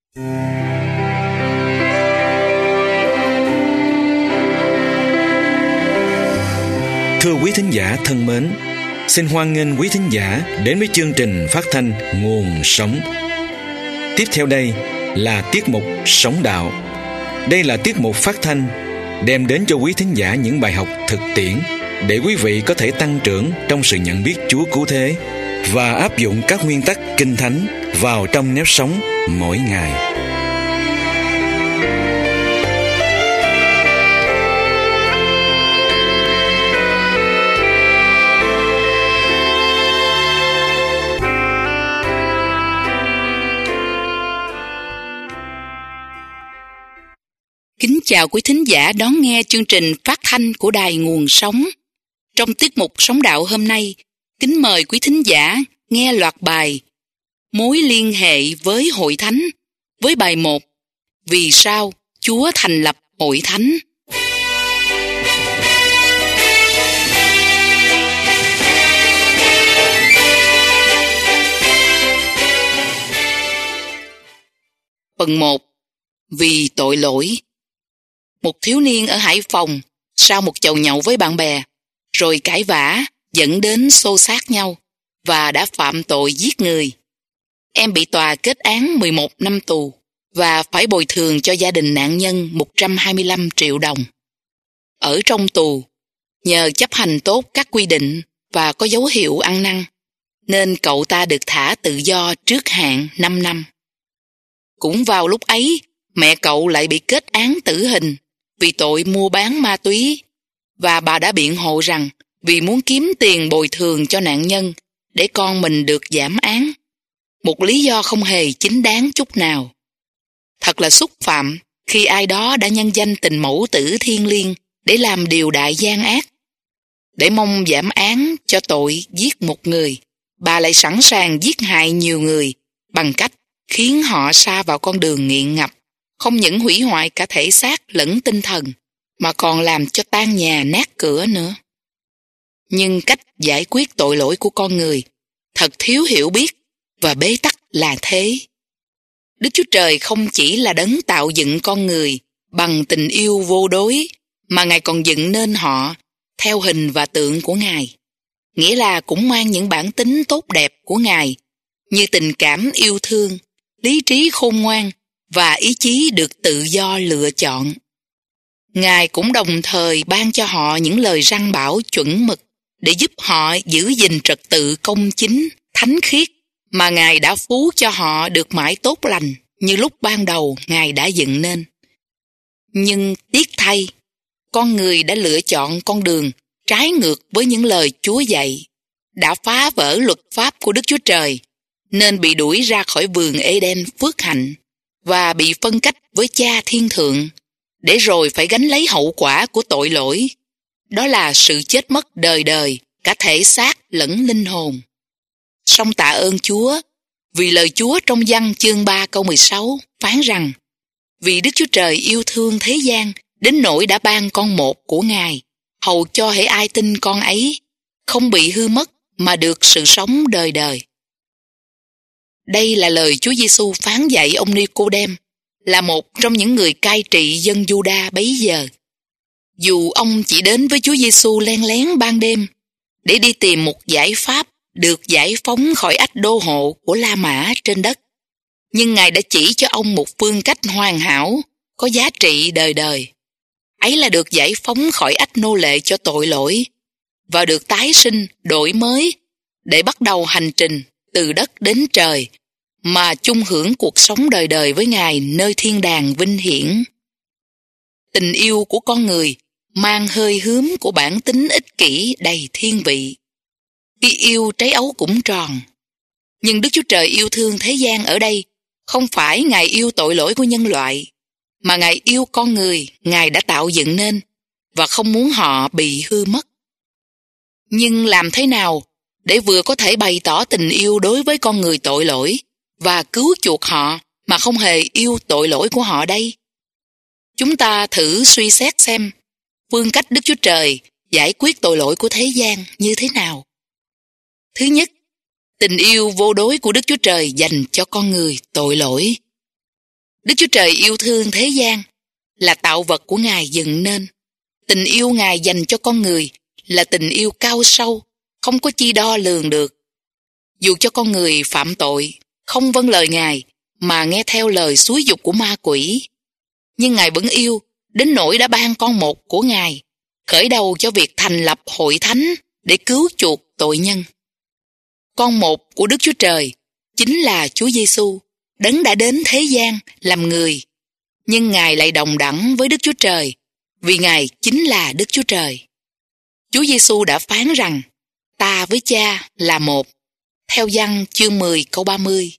Thưa quý thính giả thân mến, xin hoan nghênh quý thính giả đến với chương trình phát thanh Nguồn Sống. Tiếp theo đây là tiết mục Sống Đạo. Đây là tiết mục phát thanh đem đến cho quý thính giả những bài học thực tiễn để quý vị có thể tăng trưởng trong sự nhận biết Chúa Cứu Thế và áp dụng các nguyên tắc Kinh Thánh vào trong nếp sống mỗi ngày. Kính chào quý thính giả đón nghe chương trình phát thanh của Đài Nguồn Sống. Trong tiết mục Sống Đạo hôm nay, kính mời quý thính giả nghe loạt bài Mối liên hệ với Hội Thánh với bài 1 Vì sao Chúa thành lập Hội Thánh. Phần 1. Vì tội lỗi. Một thiếu niên ở Hải Phòng sau một chầu nhậu với bạn bè, rồi cãi vã dẫn đến xô xát nhau và đã phạm tội giết người. Em bị tòa kết án 11 năm tù và phải bồi thường cho gia đình nạn nhân 125 triệu đồng. Ở trong tù, nhờ chấp hành tốt các quy định và có dấu hiệu ăn năn, nên cậu ta được thả tự do trước hạn 5 năm. Cũng vào lúc ấy, mẹ cậu lại bị kết án tử hình vì tội mua bán ma túy, và bà đã biện hộ rằng vì muốn kiếm tiền bồi thường cho nạn nhân để con mình được giảm án. Một lý do không hề chính đáng chút nào. Thật là xúc phạm khi ai đó đã nhân danh tình mẫu tử thiêng liêng để làm điều đại gian ác. Để mong giảm án cho tội giết một người, bà lại sẵn sàng giết hại nhiều người bằng cách khiến họ sa vào con đường nghiện ngập, không những hủy hoại cả thể xác lẫn tinh thần, mà còn làm cho tan nhà nát cửa nữa. Nhưng cách giải quyết tội lỗi của con người thật thiếu hiểu biết và bế tắc là thế. Đức Chúa Trời không chỉ là đấng tạo dựng con người bằng tình yêu vô đối, mà Ngài còn dựng nên họ theo hình và tượng của Ngài. Nghĩa là cũng mang những bản tính tốt đẹp của Ngài, như tình cảm yêu thương, lý trí khôn ngoan và ý chí được tự do lựa chọn. Ngài cũng đồng thời ban cho họ những lời răn bảo chuẩn mực để giúp họ giữ gìn trật tự công chính, thánh khiết mà Ngài đã phú cho họ được mãi tốt lành như lúc ban đầu Ngài đã dựng nên. Nhưng tiếc thay, con người đã lựa chọn con đường trái ngược với những lời Chúa dạy, đã phá vỡ luật pháp của Đức Chúa Trời, nên bị đuổi ra khỏi vườn Eden phước hạnh và bị phân cách với Cha Thiên Thượng, để rồi phải gánh lấy hậu quả của tội lỗi. Đó là sự chết mất đời đời, cả thể xác lẫn linh hồn. Song tạ ơn Chúa, vì lời Chúa trong Giăng chương 3 câu 16 phán rằng: Vì Đức Chúa Trời yêu thương thế gian đến nỗi đã ban con một của Ngài, hầu cho hễ ai tin con ấy không bị hư mất mà được sự sống đời đời. Đây là lời Chúa Giêsu phán dạy ông Ni-cô-đêm, là một trong những người cai trị dân Giu-đa bấy giờ. Dù ông chỉ đến với Chúa Giêsu len lén ban đêm để đi tìm một giải pháp được giải phóng khỏi ách đô hộ của La Mã trên đất, nhưng Ngài đã chỉ cho ông một phương cách hoàn hảo, có giá trị đời đời. Ấy là được giải phóng khỏi ách nô lệ cho tội lỗi và được tái sinh, đổi mới để bắt đầu hành trình từ đất đến trời, mà chung hưởng cuộc sống đời đời với Ngài nơi thiên đàng vinh hiển. Tình yêu của con người mang hơi hướng của bản tính ích kỷ đầy thiên vị. Khi yêu trái ấu cũng tròn. Nhưng Đức Chúa Trời yêu thương thế gian ở đây không phải Ngài yêu tội lỗi của nhân loại, mà Ngài yêu con người Ngài đã tạo dựng nên và không muốn họ bị hư mất. Nhưng làm thế nào để vừa có thể bày tỏ tình yêu đối với con người tội lỗi và cứu chuộc họ mà không hề yêu tội lỗi của họ đây? Chúng ta thử suy xét xem phương cách Đức Chúa Trời giải quyết tội lỗi của thế gian như thế nào. Thứ nhất, tình yêu vô đối của Đức Chúa Trời dành cho con người tội lỗi. Đức Chúa Trời yêu thương thế gian, là tạo vật của Ngài dựng nên. Tình yêu Ngài dành cho con người là tình yêu cao sâu, không có chi đo lường được. Dù cho con người phạm tội, không vâng lời Ngài, mà nghe theo lời xúi giục của ma quỷ, nhưng Ngài vẫn yêu, đến nỗi đã ban con một của Ngài, khởi đầu cho việc thành lập hội thánh để cứu chuộc tội nhân. Con một của Đức Chúa Trời chính là Chúa Giêsu, Đấng đã đến thế gian làm người, nhưng Ngài lại đồng đẳng với Đức Chúa Trời, vì Ngài chính là Đức Chúa Trời. Chúa Giêsu đã phán rằng, ta với Cha là một, theo Giăng chương 10 câu 30.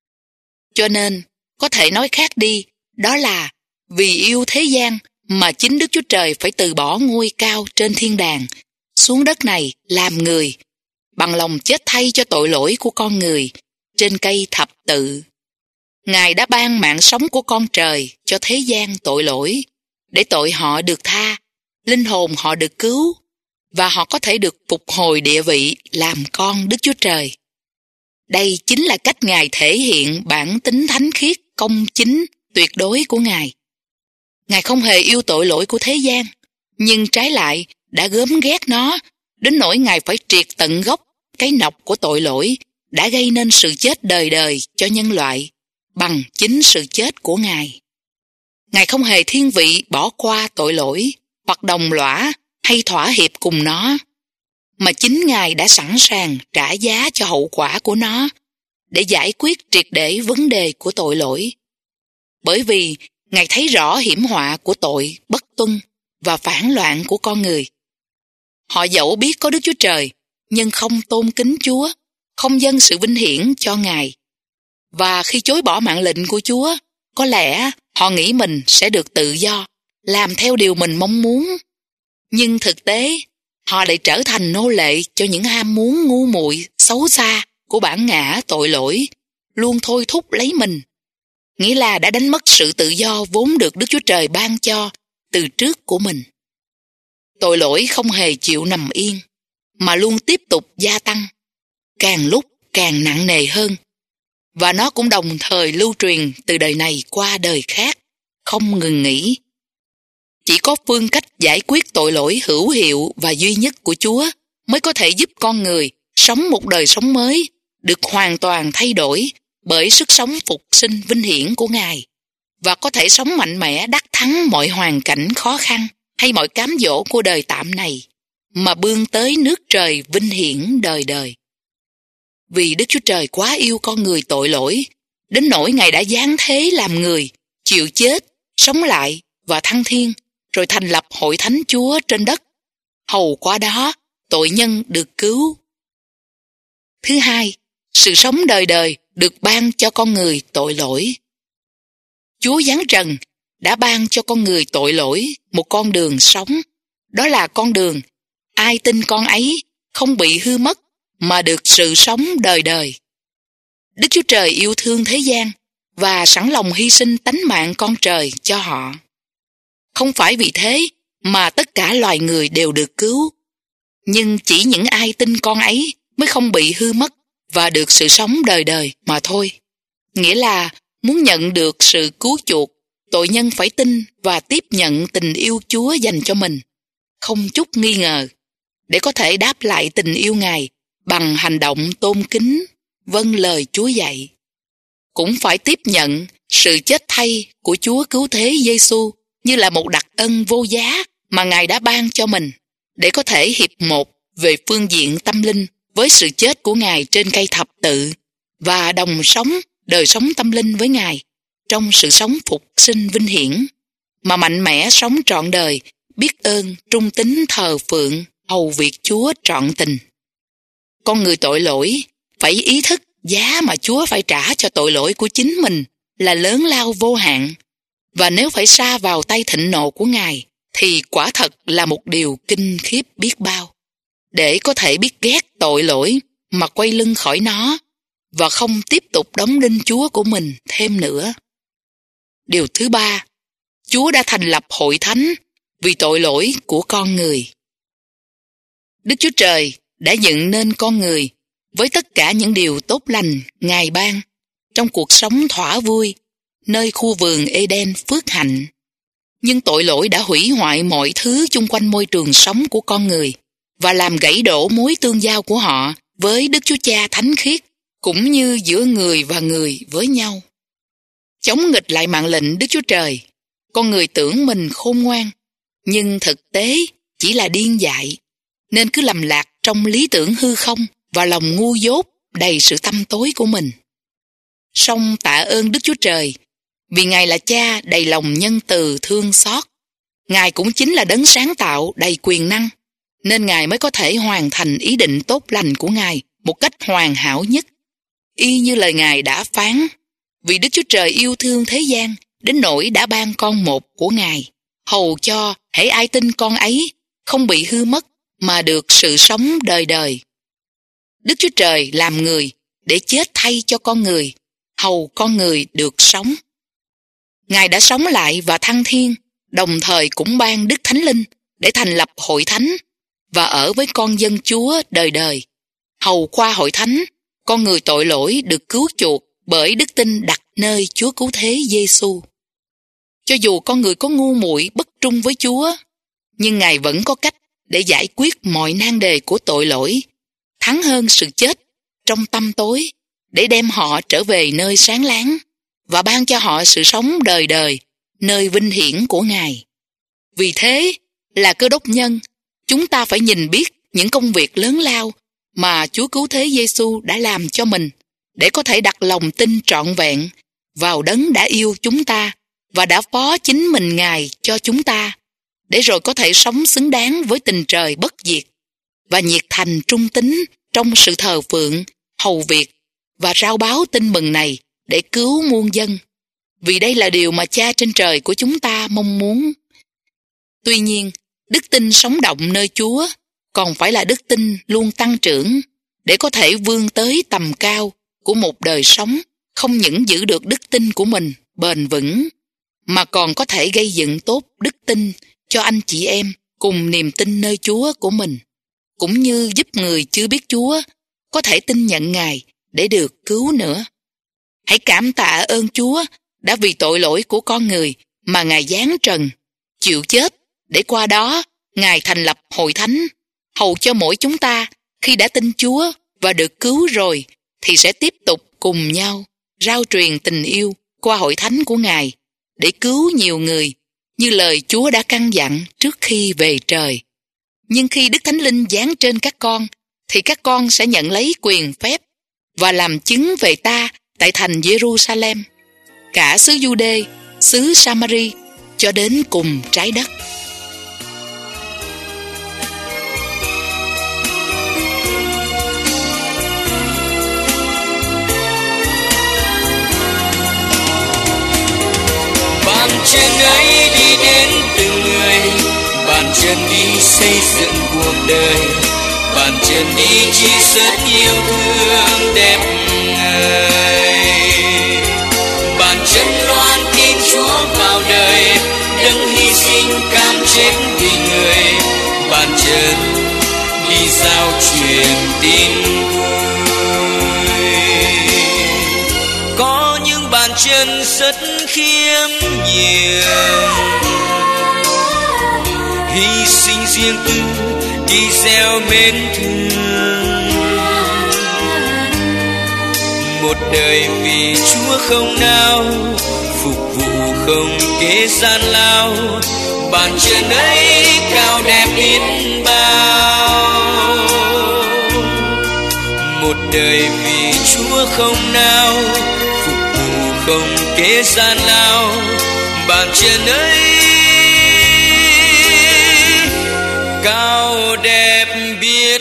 Cho nên, có thể nói khác đi, đó là vì yêu thế gian mà chính Đức Chúa Trời phải từ bỏ ngôi cao trên thiên đàng, xuống đất này làm người, bằng lòng chết thay cho tội lỗi của con người trên cây thập tự. Ngài đã ban mạng sống của con trời cho thế gian tội lỗi, để tội họ được tha, linh hồn họ được cứu, và họ có thể được phục hồi địa vị làm con Đức Chúa Trời. Đây chính là cách Ngài thể hiện bản tính thánh khiết, công chính, tuyệt đối của Ngài. Ngài không hề yêu tội lỗi của thế gian, nhưng trái lại đã gớm ghét nó, đến nỗi Ngài phải triệt tận gốc cái nọc của tội lỗi đã gây nên sự chết đời đời cho nhân loại bằng chính sự chết của Ngài. Ngài không hề thiên vị bỏ qua tội lỗi hoặc đồng lõa hay thỏa hiệp cùng nó, mà chính Ngài đã sẵn sàng trả giá cho hậu quả của nó để giải quyết triệt để vấn đề của tội lỗi. Bởi vì Ngài thấy rõ hiểm họa của tội bất tuân và phản loạn của con người. Họ dẫu biết có Đức Chúa Trời, nhưng không tôn kính Chúa, không dâng sự vinh hiển cho Ngài. Và khi chối bỏ mạng lệnh của Chúa, có lẽ họ nghĩ mình sẽ được tự do, làm theo điều mình mong muốn. Nhưng thực tế, họ lại trở thành nô lệ cho những ham muốn ngu muội, xấu xa của bản ngã tội lỗi, luôn thôi thúc lấy mình. Nghĩa là đã đánh mất sự tự do vốn được Đức Chúa Trời ban cho từ trước của mình. Tội lỗi không hề chịu nằm yên, mà luôn tiếp tục gia tăng, càng lúc càng nặng nề hơn. Và nó cũng đồng thời lưu truyền từ đời này qua đời khác, không ngừng nghỉ. Chỉ có phương cách giải quyết tội lỗi hữu hiệu và duy nhất của Chúa mới có thể giúp con người sống một đời sống mới, được hoàn toàn thay đổi bởi sức sống phục sinh vinh hiển của Ngài, và có thể sống mạnh mẽ đắc thắng mọi hoàn cảnh khó khăn hay mọi cám dỗ của đời tạm này, mà bươn tới nước trời vinh hiển đời đời. Vì Đức Chúa Trời quá yêu con người tội lỗi, đến nỗi Ngài đã giáng thế làm người, chịu chết, sống lại và thăng thiên, rồi thành lập hội thánh Chúa trên đất. Hầu qua đó, tội nhân được cứu. Thứ hai, sự sống đời đời được ban cho con người tội lỗi. Chúa giáng trần đã ban cho con người tội lỗi một con đường sống. Đó là con đường ai tin con ấy không bị hư mất, mà được sự sống đời đời. Đức Chúa Trời yêu thương thế gian và sẵn lòng hy sinh tánh mạng con trời cho họ. Không phải vì thế mà tất cả loài người đều được cứu, nhưng chỉ những ai tin con ấy mới không bị hư mất và được sự sống đời đời mà thôi. Nghĩa là muốn nhận được sự cứu chuộc, tội nhân phải tin và tiếp nhận tình yêu Chúa dành cho mình, không chút nghi ngờ, để có thể đáp lại tình yêu Ngài bằng hành động tôn kính, vâng lời Chúa dạy. Cũng phải tiếp nhận sự chết thay của Chúa cứu thế Giêsu như là một đặc ân vô giá mà Ngài đã ban cho mình, để có thể hiệp một về phương diện tâm linh với sự chết của Ngài trên cây thập tự, và đồng sống đời sống tâm linh với Ngài trong sự sống phục sinh vinh hiển, mà mạnh mẽ sống trọn đời, biết ơn, trung tín thờ phượng, hầu việc Chúa trọn tình. Con người tội lỗi phải ý thức giá mà Chúa phải trả cho tội lỗi của chính mình là lớn lao vô hạn, và nếu phải sa vào tay thịnh nộ của Ngài thì quả thật là một điều kinh khiếp biết bao. Để có thể biết ghét tội lỗi mà quay lưng khỏi nó và không tiếp tục đóng đinh Chúa của mình thêm nữa. Điều thứ ba, Chúa đã thành lập hội thánh vì tội lỗi của con người. Đức Chúa Trời đã dựng nên con người với tất cả những điều tốt lành Ngài ban trong cuộc sống thỏa vui nơi khu vườn Eden phước hạnh. Nhưng tội lỗi đã hủy hoại mọi thứ chung quanh môi trường sống của con người và làm gãy đổ mối tương giao của họ với Đức Chúa Cha thánh khiết, cũng như giữa người và người với nhau. Chống nghịch lại mạng lệnh Đức Chúa Trời, con người tưởng mình khôn ngoan, nhưng thực tế chỉ là điên dại, nên cứ lầm lạc trong lý tưởng hư không và lòng ngu dốt đầy sự tăm tối của mình. Song tạ ơn Đức Chúa Trời, vì Ngài là Cha đầy lòng nhân từ thương xót. Ngài cũng chính là đấng sáng tạo đầy quyền năng, nên Ngài mới có thể hoàn thành ý định tốt lành của Ngài một cách hoàn hảo nhất. Y như lời Ngài đã phán, vì Đức Chúa Trời yêu thương thế gian đến nỗi đã ban con một của Ngài, hầu cho hễ ai tin con ấy không bị hư mất mà được sự sống đời đời. Đức Chúa Trời làm người để chết thay cho con người, hầu con người được sống. Ngài đã sống lại và thăng thiên, đồng thời cũng ban Đức Thánh Linh để thành lập hội thánh và ở với con dân Chúa đời đời. Hầu qua hội thánh, con người tội lỗi được cứu chuộc bởi đức tin đặt nơi Chúa Cứu Thế Giêsu. Cho dù con người có ngu muội bất trung với Chúa, nhưng Ngài vẫn có cách để giải quyết mọi nan đề của tội lỗi, thắng hơn sự chết trong tăm tối, để đem họ trở về nơi sáng láng và ban cho họ sự sống đời đời, nơi vinh hiển của Ngài. Vì thế, là Cơ Đốc nhân, chúng ta phải nhìn biết những công việc lớn lao mà Chúa Cứu Thế Giêsu đã làm cho mình, để có thể đặt lòng tin trọn vẹn vào đấng đã yêu chúng ta và đã phó chính mình Ngài cho chúng ta, để rồi có thể sống xứng đáng với tình trời bất diệt và nhiệt thành trung tín trong sự thờ phượng, hầu việc và rao báo tin mừng này để cứu muôn dân. Vì đây là điều mà Cha trên trời của chúng ta mong muốn. Tuy nhiên, đức tin sống động nơi Chúa còn phải là đức tin luôn tăng trưởng, để có thể vươn tới tầm cao của một đời sống không những giữ được đức tin của mình bền vững, mà còn có thể gây dựng tốt đức tin cho anh chị em cùng niềm tin nơi Chúa của mình, cũng như giúp người chưa biết Chúa có thể tin nhận Ngài để được cứu nữa. Hãy cảm tạ ơn Chúa đã vì tội lỗi của con người mà Ngài giáng trần, chịu chết, để qua đó Ngài thành lập hội thánh, hầu cho mỗi chúng ta khi đã tin Chúa và được cứu rồi thì sẽ tiếp tục cùng nhau rao truyền tình yêu qua hội thánh của Ngài để cứu nhiều người, như lời Chúa đã căn dặn trước khi về trời. Nhưng khi Đức Thánh Linh giáng trên các con, thì các con sẽ nhận lấy quyền phép và làm chứng về ta tại thành Jerusalem, cả xứ Giu-đê, xứ Sa-ma-ri, cho đến cùng trái đất. Bàn chân ấy đi đến từng người, bàn chân đi xây dựng cuộc đời, bàn chân đi chỉ rất yêu thương đẹp Ngài. Bàn chân loan tin Chúa vào đời, đấng hy sinh cam chết vì người. Bàn chân đi giao truyền tin vui. Có những bàn chân rất khiêm nhường, hy sinh riêng tư đi gieo mến thương. Một đời vì Chúa không nao, phục vụ không kế gian lao. Bàn chân ấy cao đẹp biết bao. Một đời vì Chúa không nao, phục vụ không kế gian lao. Bàn chân ấy cao đẹp biết